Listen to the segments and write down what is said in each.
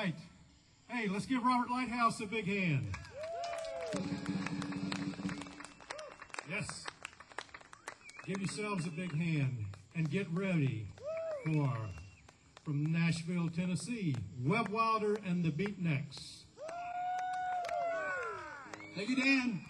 right. Hey, let's give Robert Lighthouse a big hand. Yes. Give yourselves a big hand and get ready for, from Nashville, Tennessee, Webb Wilder and the Beatniks. Thank you, Dan.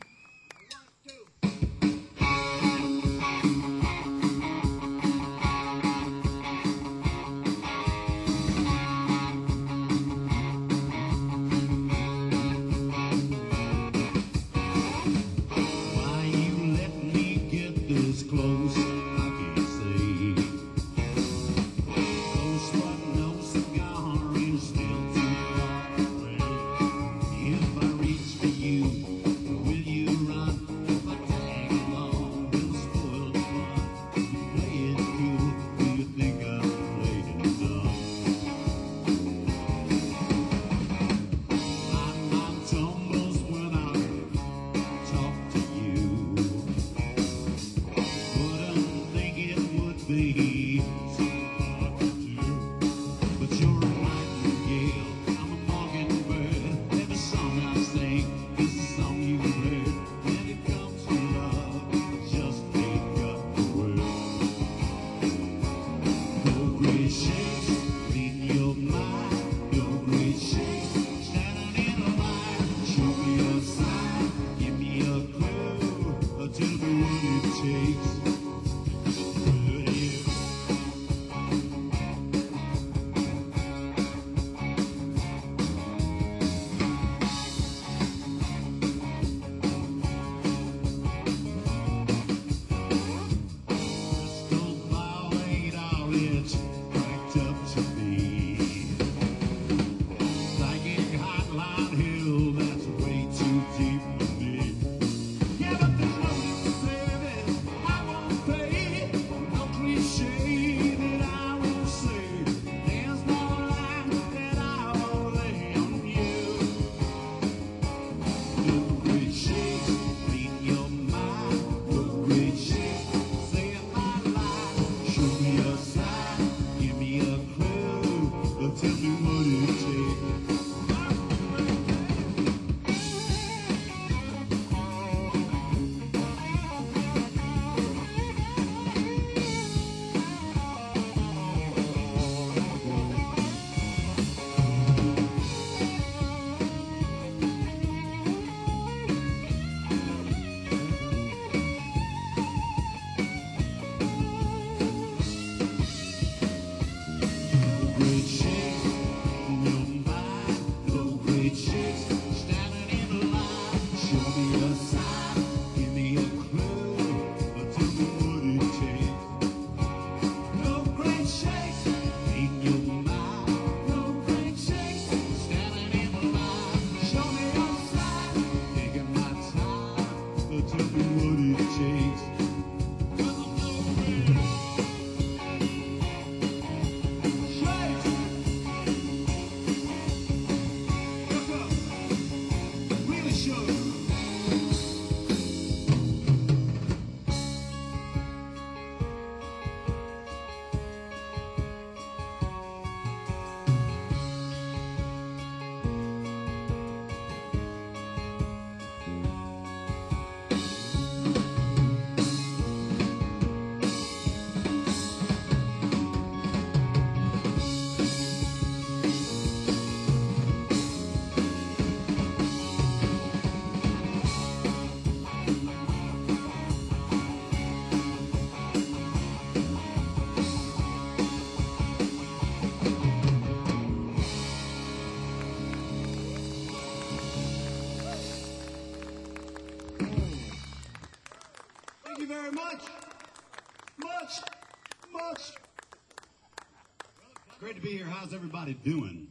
Great to be here. How's everybody doing?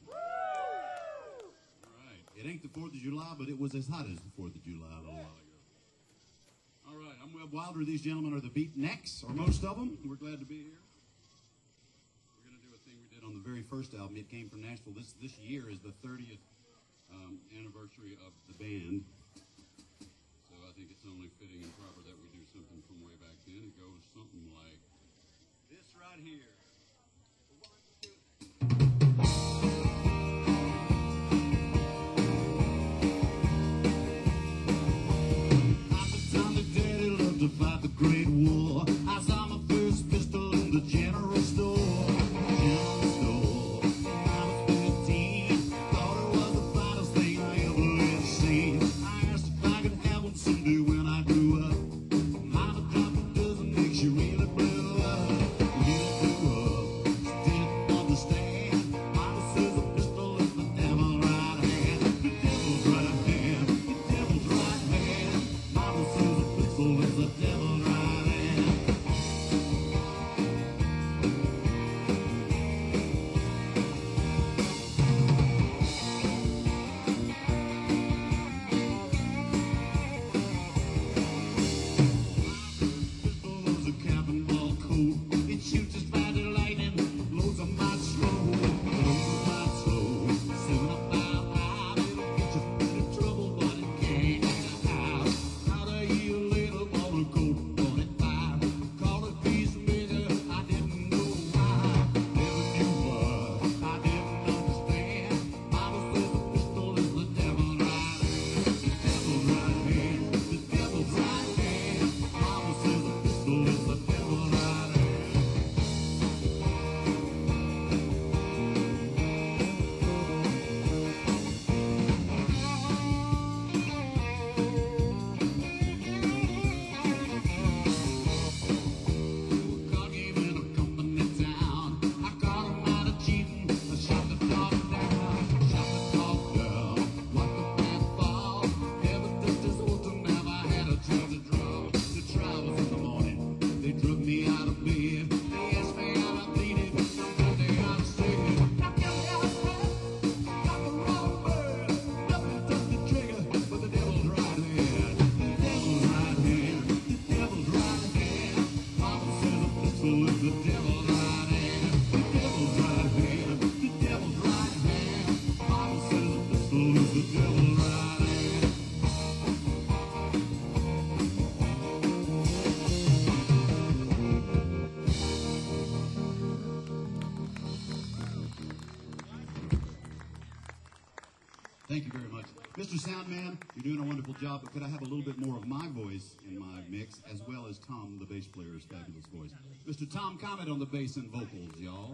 All right. It ain't the 4th of July, but it was as hot as the 4th of July a little while ago. All right. I'm Webb Wilder. These gentlemen are the Beatniks, or most of them. We're glad to be here. We're going to do a thing we did on the very first album. It came from Nashville. This year is the 30th anniversary of the band. So I think it's only fitting and proper that we do something from way back then. It goes something like this right here. 1, 2, 3. Thank you very much. Mr. Soundman, you're doing a wonderful job, but could I have a little bit more of my voice in my mix, as well as Tom, the bass player's fabulous voice. Mr. Tom Comet on the bass and vocals, y'all.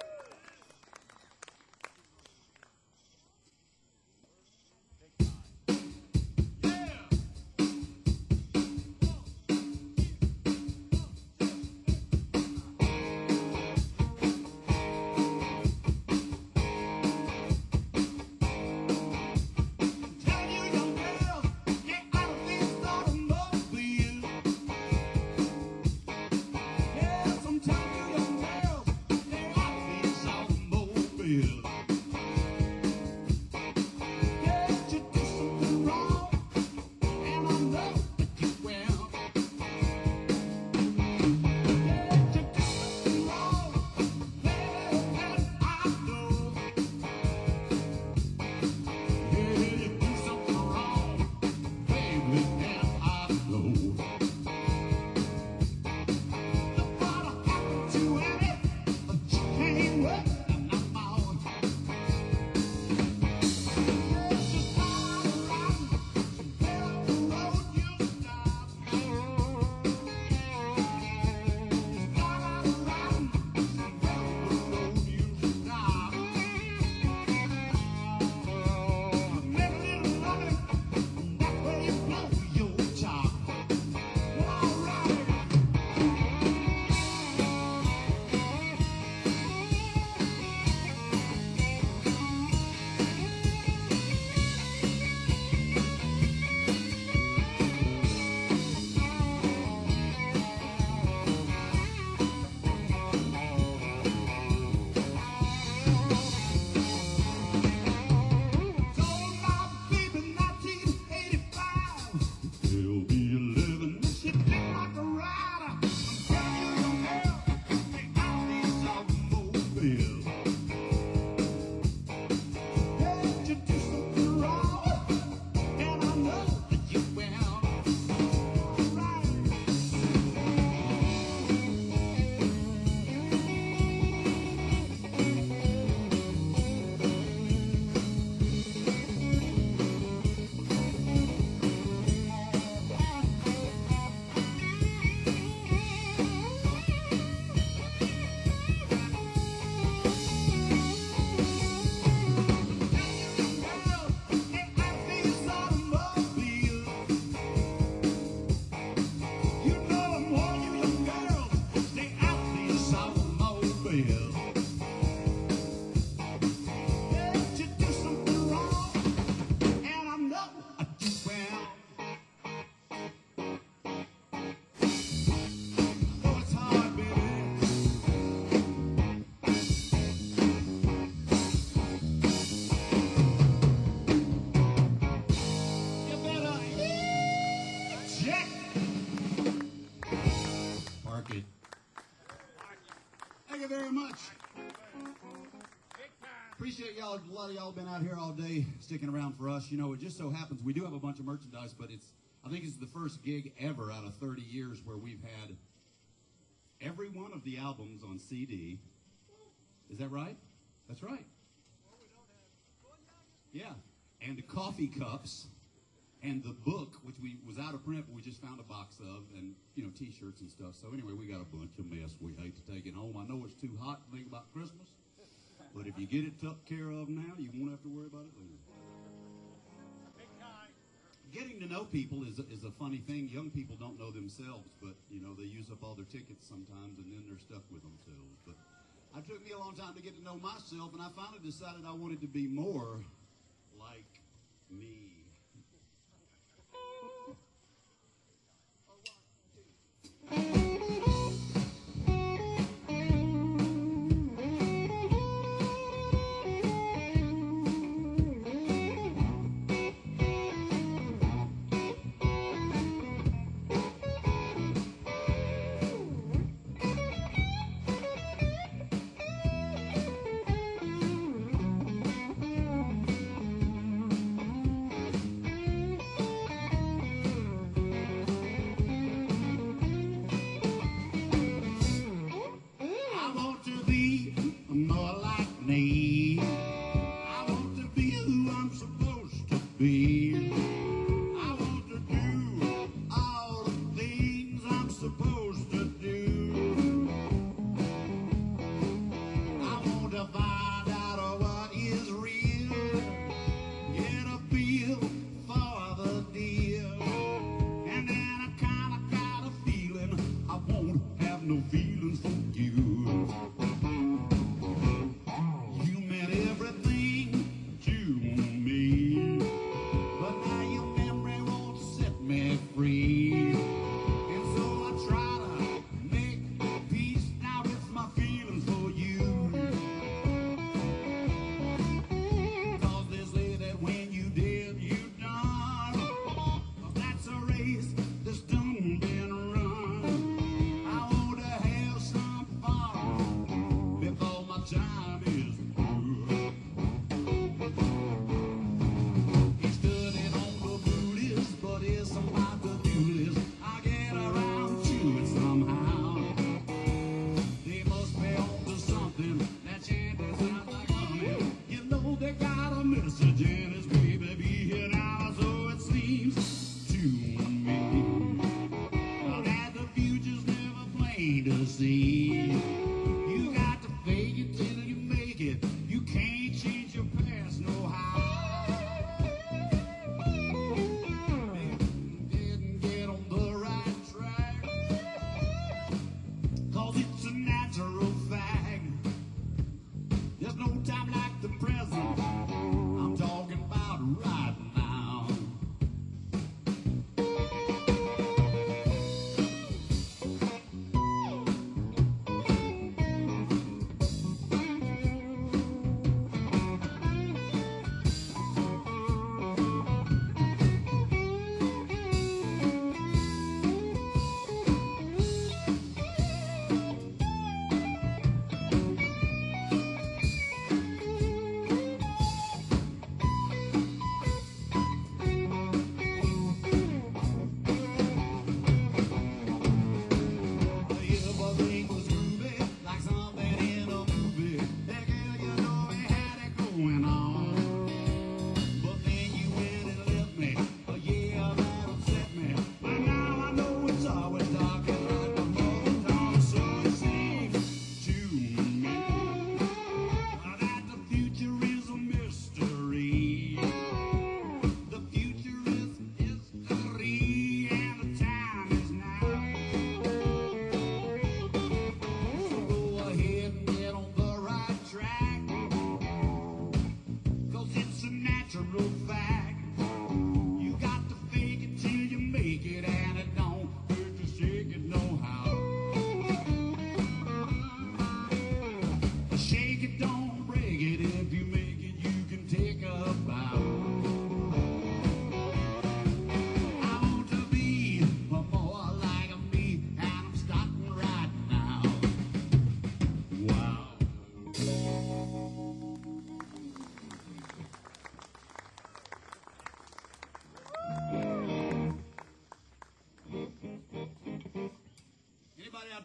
Thank you very much. Appreciate y'all. A lot of y'all been out here all day sticking around for us. You know, it just so happens we do have a bunch of merchandise, but I think it's the first gig ever out of 30 years where we've had every one of the albums on CD. Is that right? That's right. Yeah. And the coffee cups and the book, which was out of print, but we just found a box of, and, you know, T-shirts and stuff. So anyway, we got a bunch of mess. We hate to take it home. I know it's too hot to think about Christmas, but if you get it took care of now, you won't have to worry about it later. Getting to know people is a funny thing. Young people don't know themselves, but, you know, they use up all their tickets sometimes, and then they're stuck with themselves. But it took me a long time to get to know myself, and I finally decided I wanted to be more like me.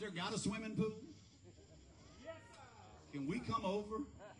there got a swimming pool? Can we come over?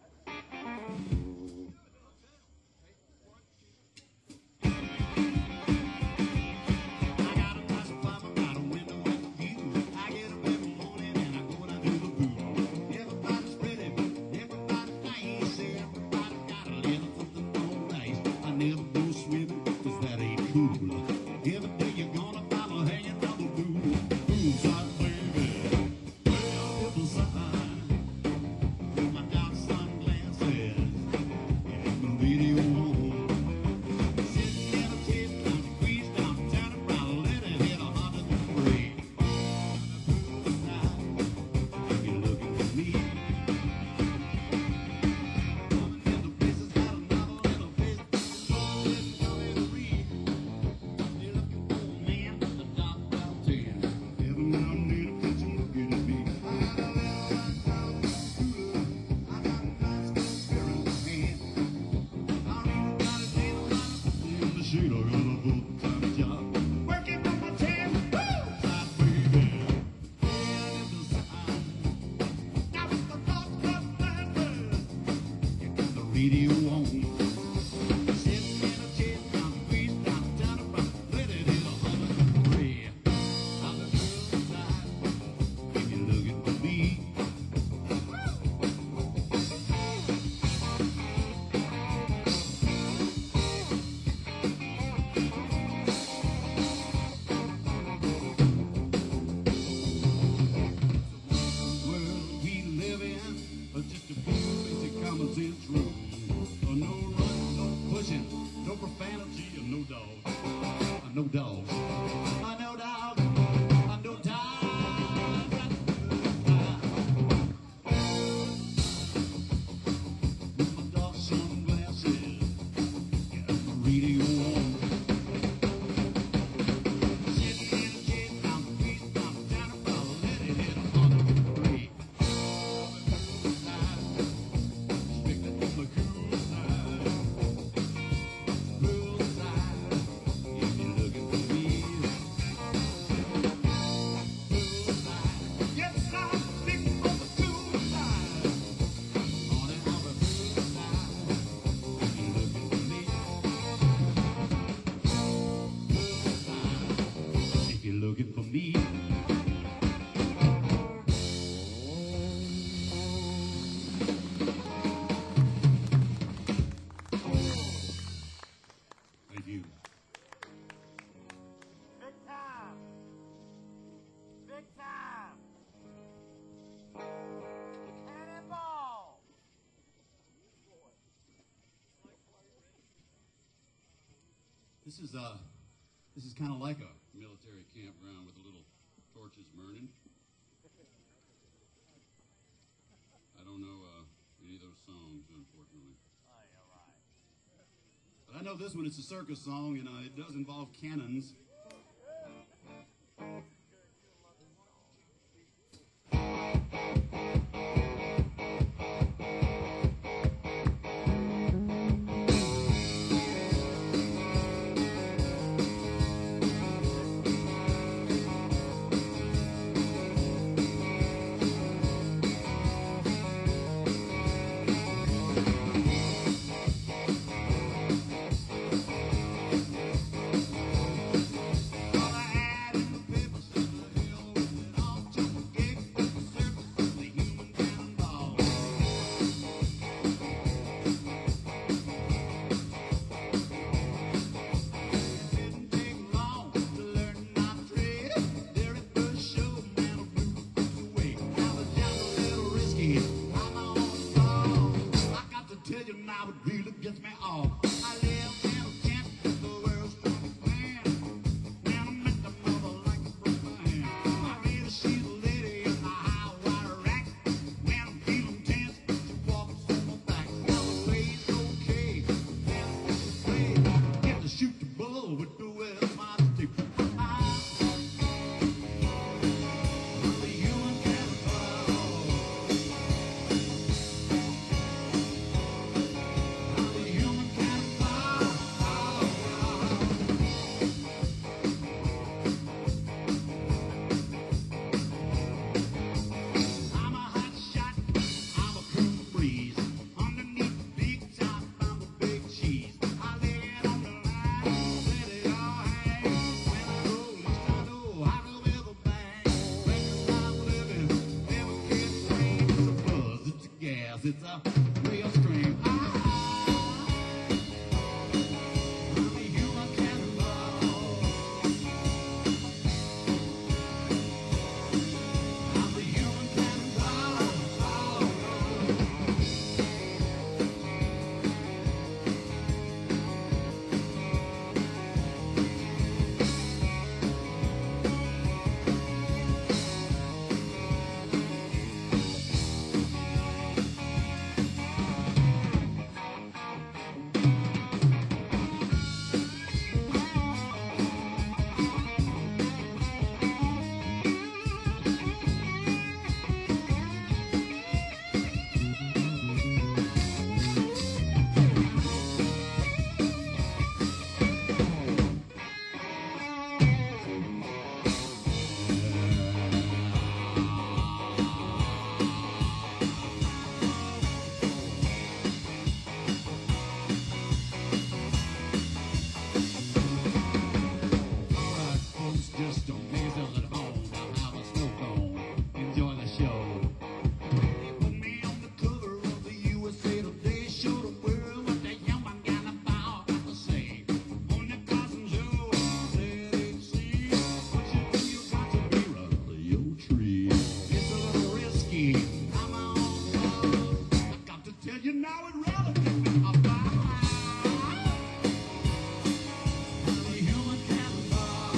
No dogs. I know dog. I know dog. With my dark sunglasses, got my radio on. Sitting in a chair down the street, down about let it hit 103. Strictly from the cool side. Cool side. If you're looking for me. Yes, I'm sticking from the cool side. On and out the cool side. If you're looking for me. Cool side. If you're looking for me. Thank you. Big time! Big time! Cannonball! This is kind of like a military campground with a little torches burning. I don't know any of those songs, unfortunately. Oh, you're right. But I know this one. It's a circus song, and it does involve cannons. gas. It's a real scream. I'm a human cannonball. I'm a human cannonball. Just don't gaze at home. I'll have a smoke on. Enjoy the show. They put me on the cover of the USA Today. Show the world what the young man got about to say. On the Cousin Joe, said it seems what you do, you got to be right under your tree. It's a little risky. I'm on love. I got to tell you now, it really took me a while. I'm a human cannonball.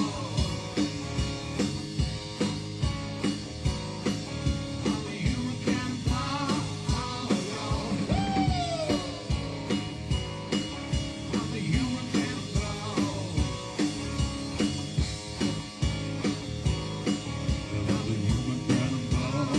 I'm a human cannonball. I'm a human cannonball. I'm a human cannonball.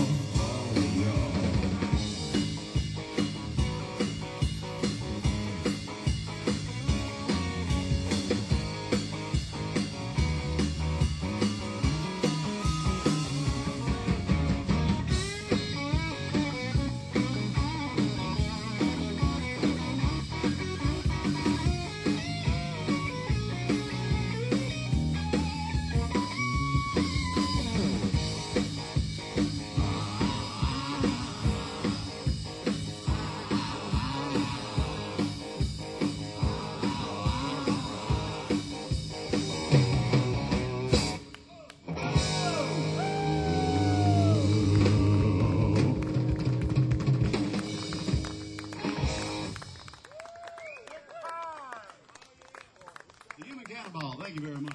The Human Cannonball, thank you very much.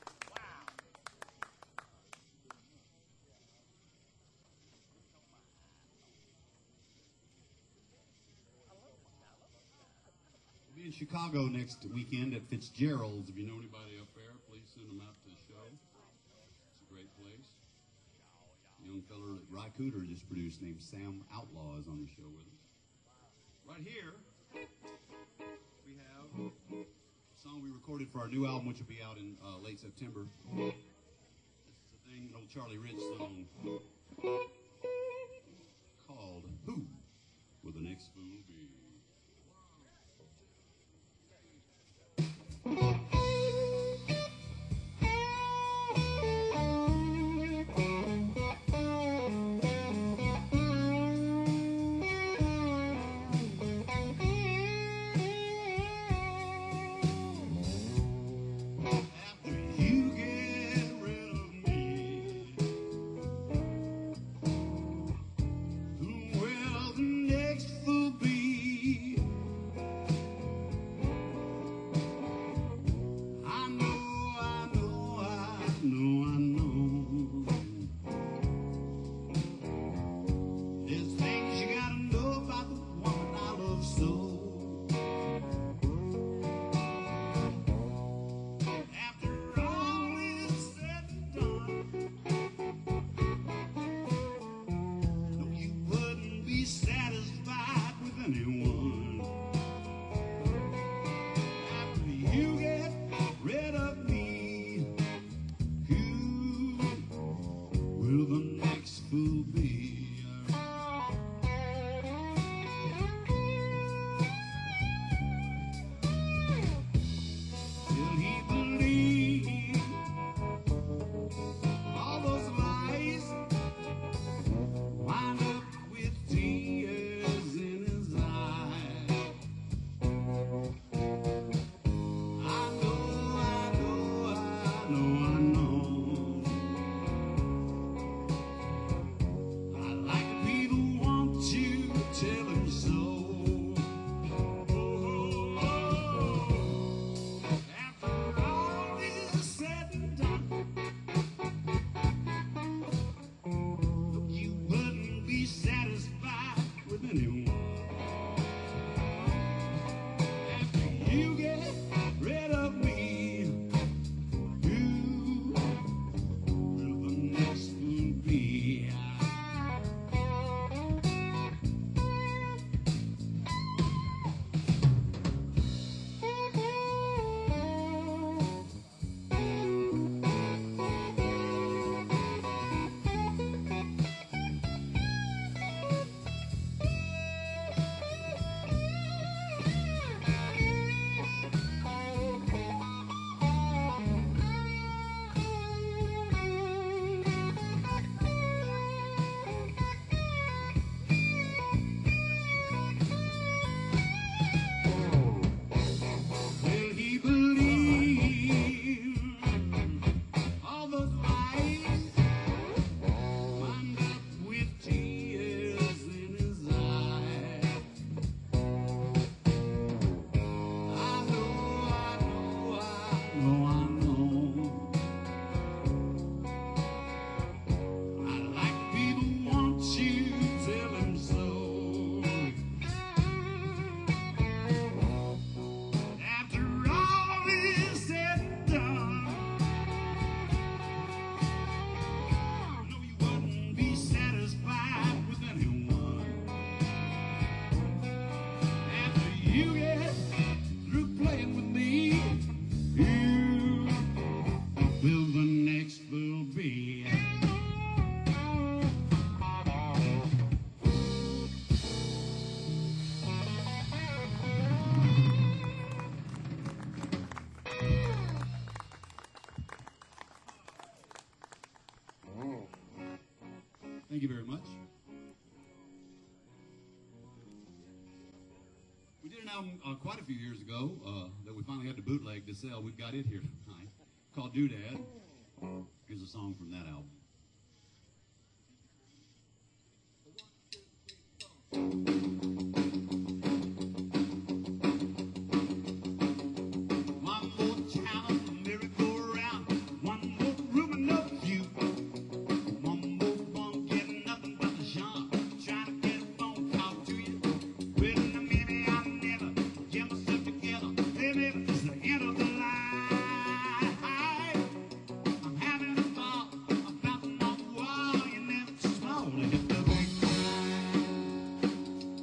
We'll be in Chicago next weekend at Fitzgerald's. If you know anybody up there, please send them out to the show. It's a great place. A young fella that Ry Cooter just produced named Sam Outlaw is on the show with us. Right here, we have a song we recorded for our new album, which will be out in late September. This is a thing, an old Charlie Rich song called Who Will the Next Fool Be? After you get rid of me, who will the next fool be? you get through playing with me, you will the next will be. Thank you very much. We did an album quite a few years ago that we finally had to bootleg to sell. We've got it here tonight, called Doodad. Here's a song from that album. One more challenge, a merry-go-round. One more room and no view. One more one, getting nothing but the genre. Trying to get a phone call to you. Waiting a minute, I never get myself together. Baby, it's the end of the line. I'm having a ball. I'm bouncing off the wall. You never too small to hit the big time.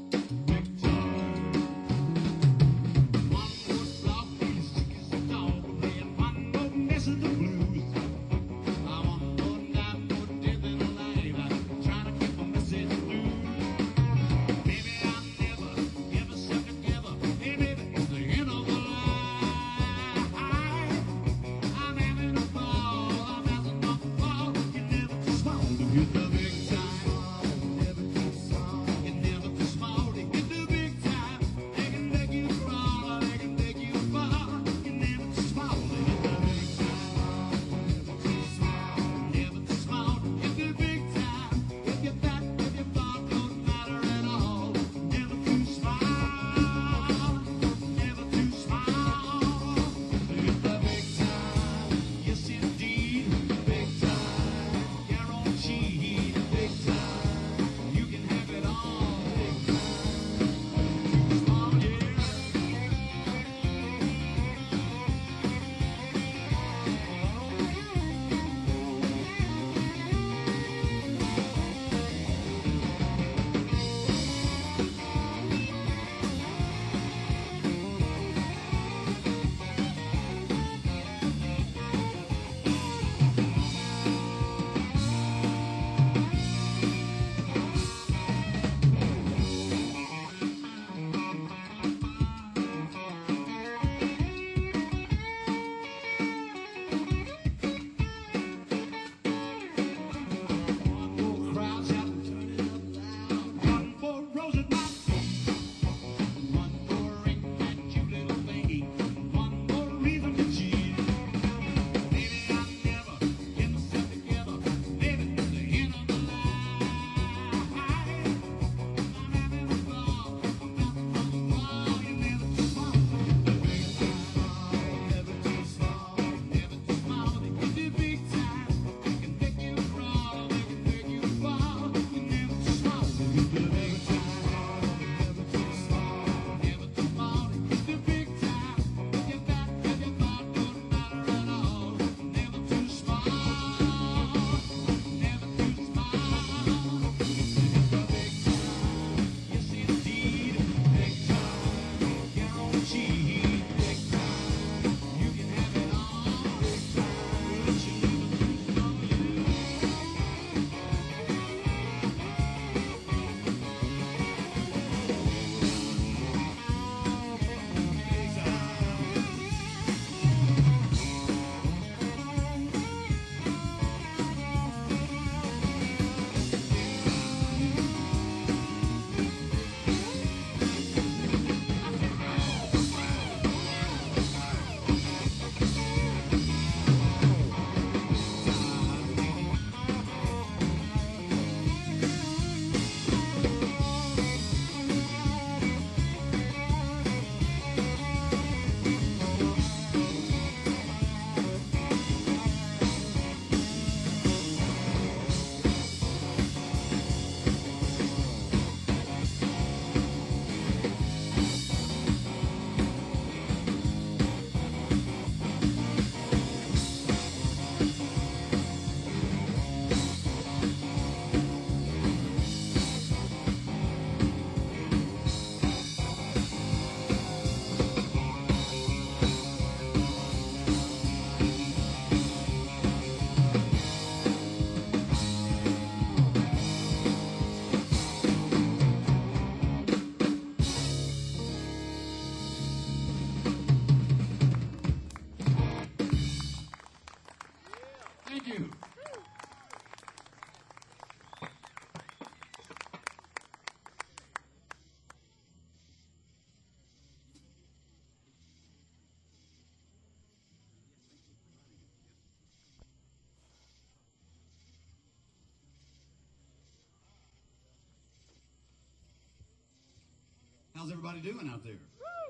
How's everybody doing out there?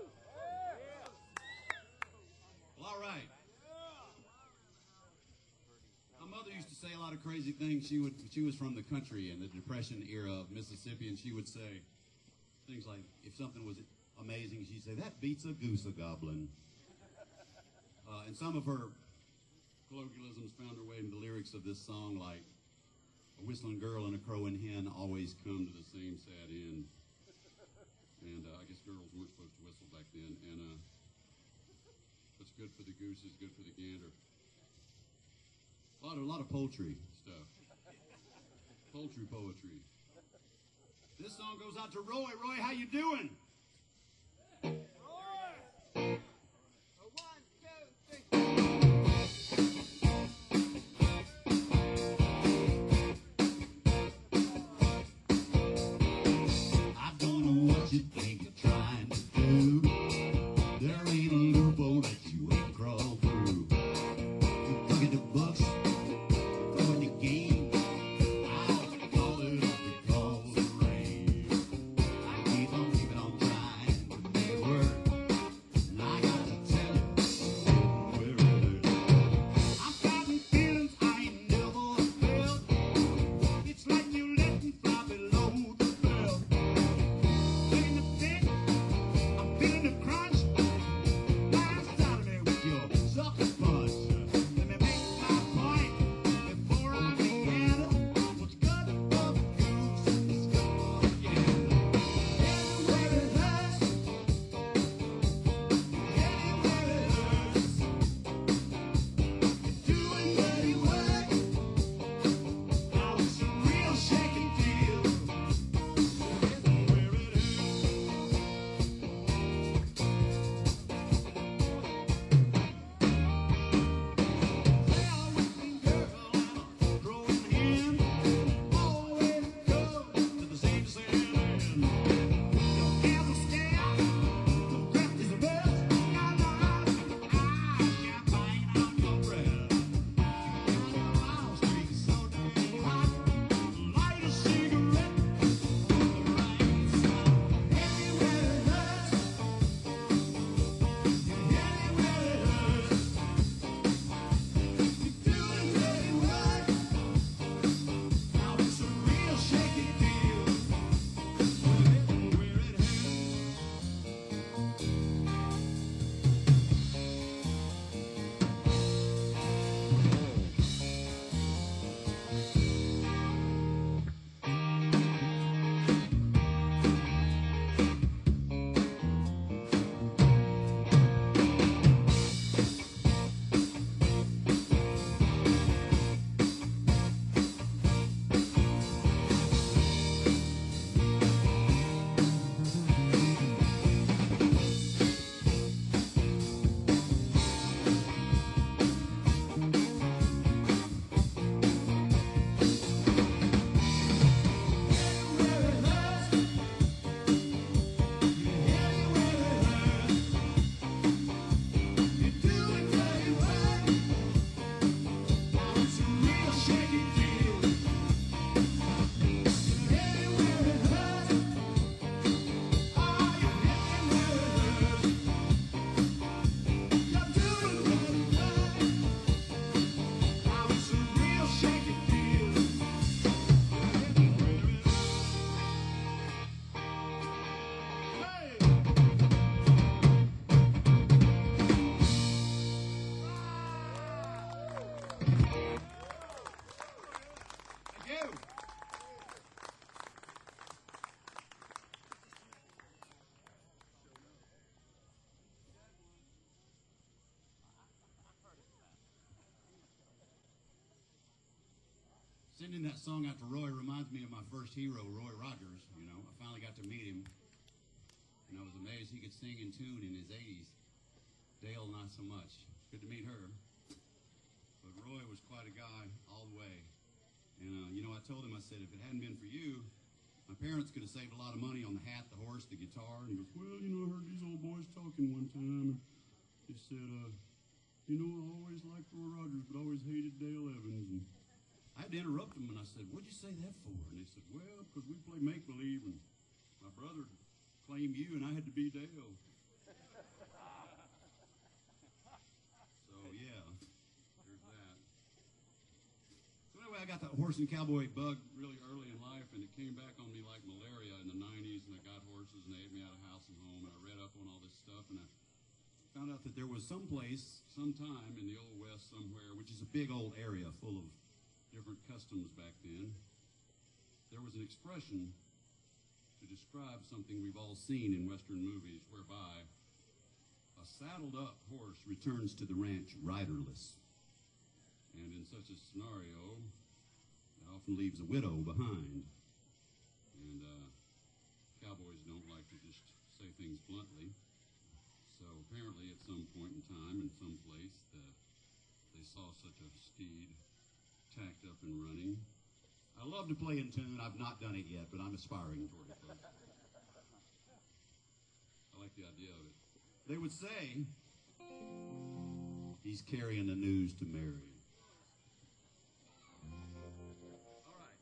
Well, all right. My mother used to say a lot of crazy things. She was from the country in the Depression era of Mississippi, and she would say things like, if something was amazing, she'd say, "That beats a goose a goblin." And some of her colloquialisms found their way into the lyrics of this song, like, "A whistling girl and a crowing hen always come to the same sad end." And I guess girls weren't supposed to whistle back then. And what's good for the goose is good for the gander. A lot of poultry stuff. Poultry poetry. This song goes out to Roy. Roy, how you doing? Sending that song out to Roy reminds me of my first hero, Roy Rogers. You know, I finally got to meet him, and I was amazed he could sing in tune in his 80s. Dale, not so much. Good to meet her. But Roy was quite a guy all the way. And, you know, I told him, I said, if it hadn't been for you, my parents could have saved a lot of money on the hat, the horse, the guitar. And he goes, well, you know, I heard these old boys talking one time. And they said, you know, I always liked Roy Rogers, but I always hated Dale Evans. And I had to interrupt them, and I said, what'd you say that for? And they said, well, because we play make-believe, and my brother claim you, and I had to be Dale. So yeah, there's that. So anyway, I got that horse and cowboy bug really early in life, and it came back on me like malaria in the 90s, and I got horses, and they ate me out of house and home, and I read up on all this stuff, and I found out that there was some place, sometime in the Old West somewhere, which is a big old area full of different customs back then, there was an expression to describe something we've all seen in Western movies, whereby a saddled-up horse returns to the ranch riderless. And in such a scenario, it often leaves a widow behind. And cowboys don't like to just say things bluntly. So apparently at some point in time, in some place, they saw such a steed tacked up and running. I love to play in tune. I've not done it yet, but I'm aspiring toward it, folks. I like the idea of it. They would say, he's carrying the news to Mary. All right.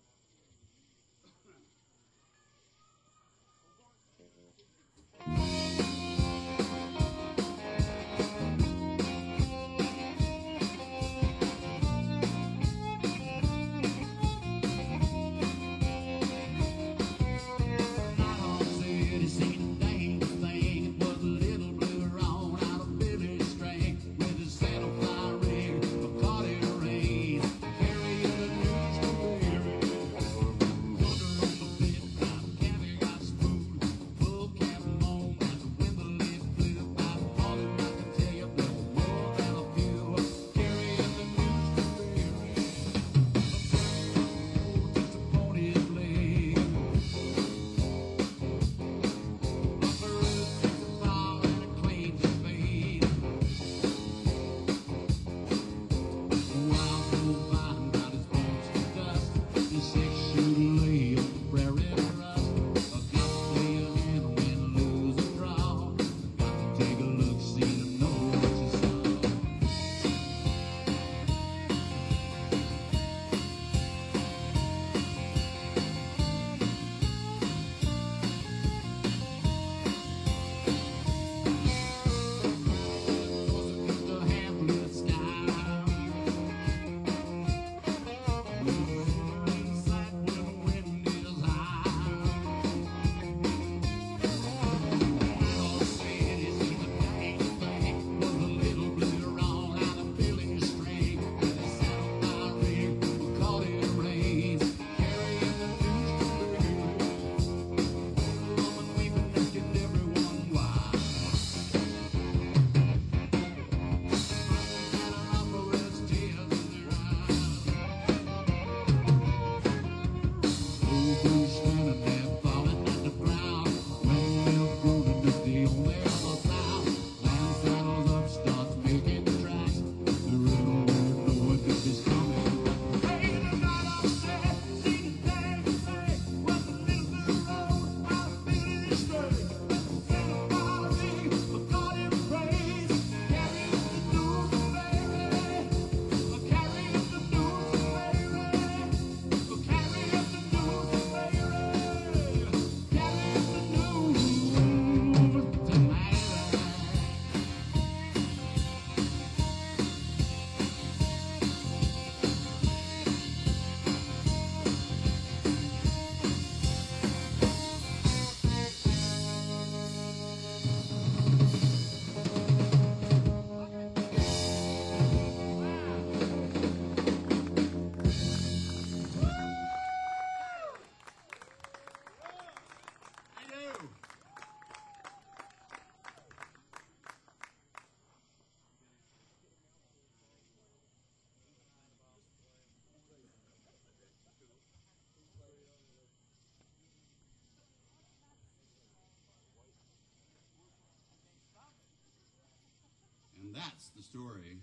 And that's the story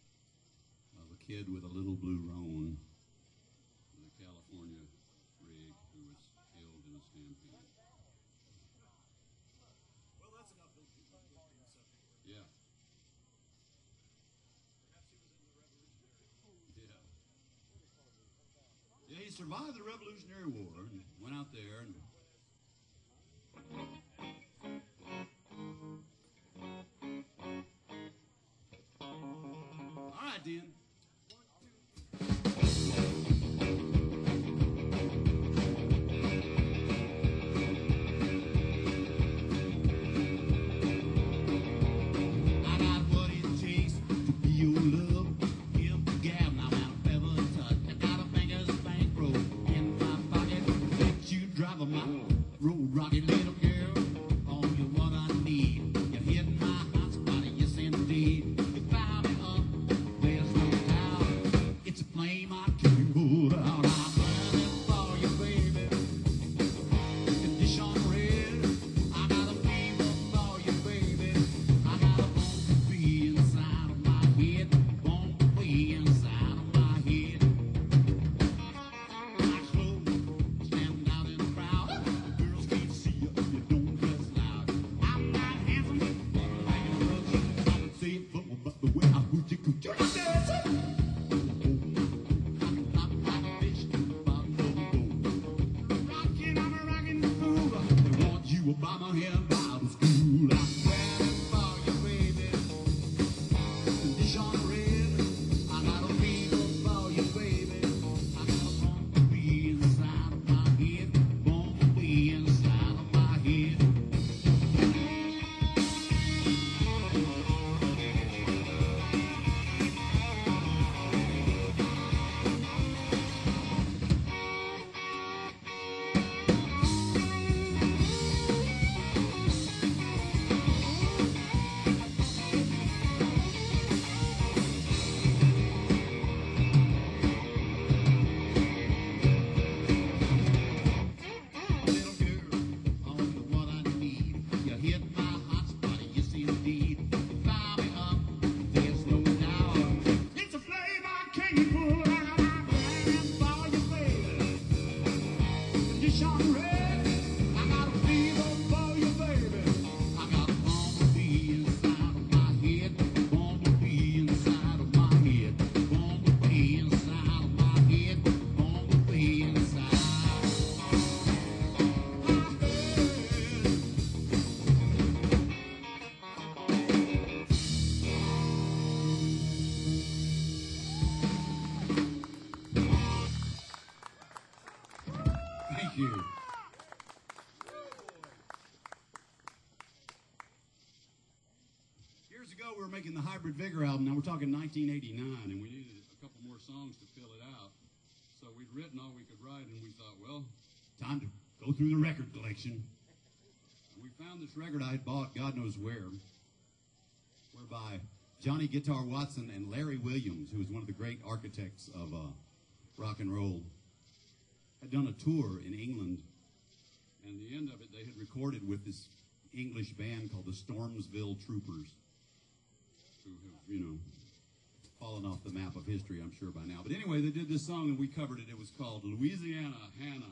of a kid with a little blue roan in a California rig who was killed in a stampede. Well, that's enough of the subject. Yeah. Perhaps he was in the Revolutionary War. Yeah. Yeah, he survived the Revolutionary War and went out there and right, then. I got what it takes to be your love. Give the gal now out of feather touch. I got a finger's bankroll in my pocket. Let you drive my road rocket, little girl. Oh, you're what I need. You're hitting my hot spot, yes indeed. You fire me up, there's no doubt. It's a flame I can't put out. I'm running for you, baby. Condition red. I got a fever for you, baby. I got a bone to be inside of my head. Bone to be inside of my head. Like slow, standing out in the crowd. Girls can't see you if you don't dress loud. I'm not handsome, but I can love you. I can say it, but the way I hoochie coochie. You're not dancing. I'm a fish in the bottom of the boat. Rockin', I'm a rockin' fool. They want you by my head out of school. I'm ready for you, baby. Condition red. I got a fever for you, baby. I got a bone to be inside of my head. Bone to be inside of my head. Little girl, oh, you're what I need. You hit my hot spot, yes indeed. You fire me up, there's no doubt. It's a flame I can't put out. I'm ready for you, baby. Condition red. I got a fever for you, baby. I got a bone to be inside of my head. Bone to be inside of my head. Bone to be inside of my head. Bone to be inside. Thank you. Years ago, we were making the Hybrid Vigor album. Now we're talking 1989, and we needed a couple more songs to fill it out. So we'd written all we could write, and we thought, well, time to go through the record collection. And we found this record I had bought, God knows whereby Johnny Guitar Watson and Larry Williams, who was one of the great architects of rock and roll, had done a tour in England, and the end of it, they had recorded with this English band called the Stormsville Troopers, who have, fallen off the map of history, I'm sure, by now. But anyway, they did this song, and we covered it. It was called Louisiana Hannah.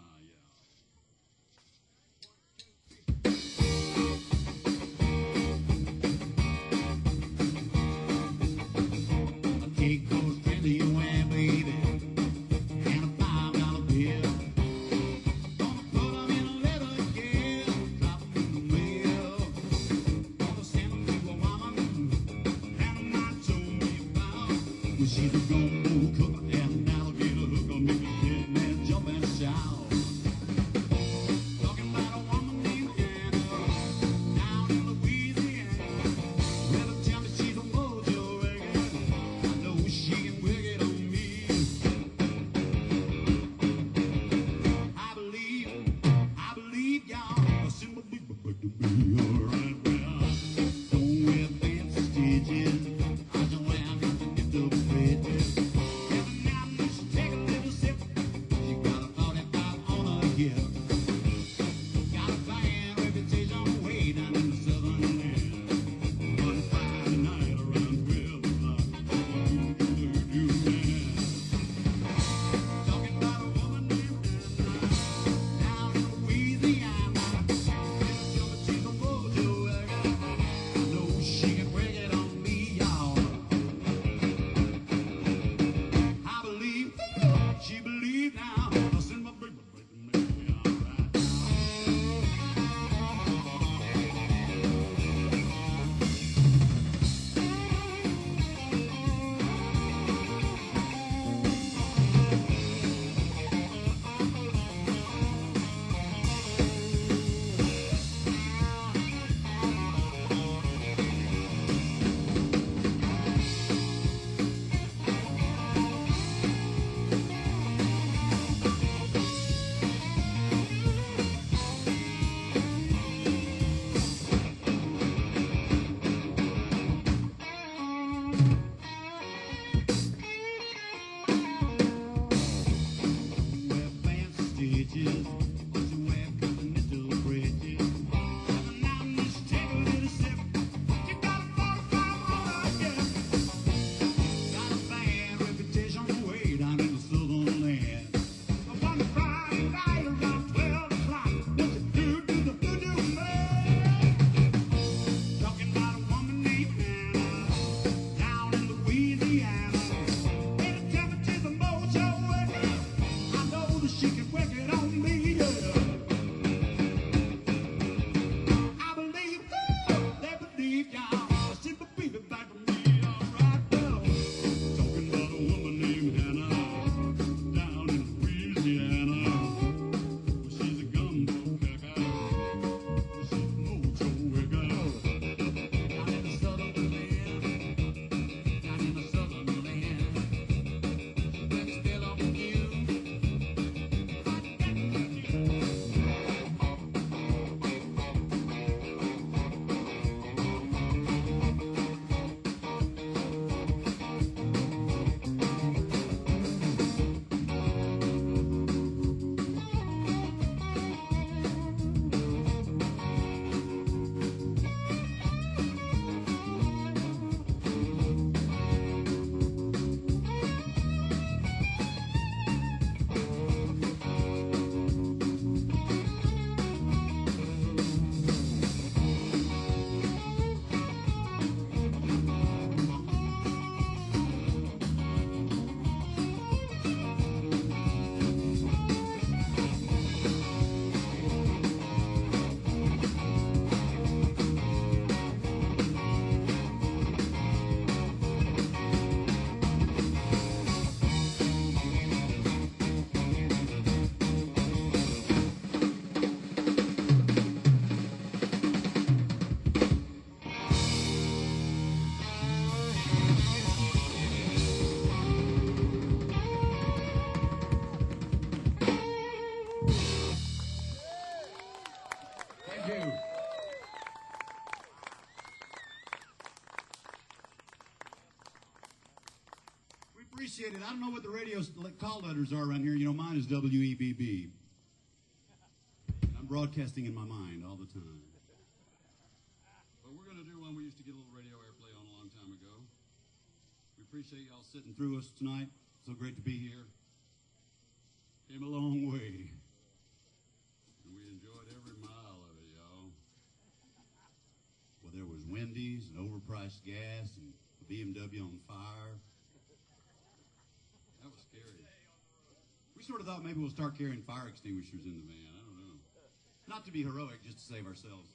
Cake goes candy away, baby, and a $5 bill. Gonna put 'em in a letter again, drop 'em in the mail. Gonna send 'em to a woman, and not told me about. Well, she's a gumbo cook and an alligator hooker, make a kid man jump and shout. Talking about a woman named Hannah, down in Louisiana. Well, tell me she's a mojo wagon. I know she can wig it on me. I believe y'all. Simple people, but to be alright. Well, don't wear fancy stitches. I don't wear nothing to get the bridges. Every appreciate it. I don't know what the radio call letters are around here. You know, mine is WEBB. I'm broadcasting in my mind all the time. But we're going to do one we used to get a little radio airplay on a long time ago. We appreciate y'all sitting through us tonight. So great to be here. Came a long way. And we enjoyed every mile of it, y'all. Well, there was Wendy's and overpriced gas and a BMW on fire. That was scary. We sort of thought maybe we'll start carrying fire extinguishers in the van. I don't know. Not to be heroic, just to save ourselves.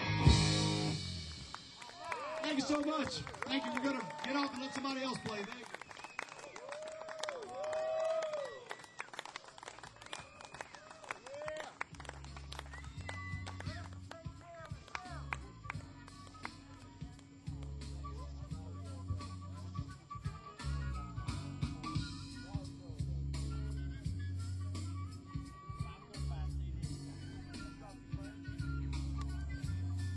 Thank you so much. Thank you. We're going to get off and let somebody else play. Thank you.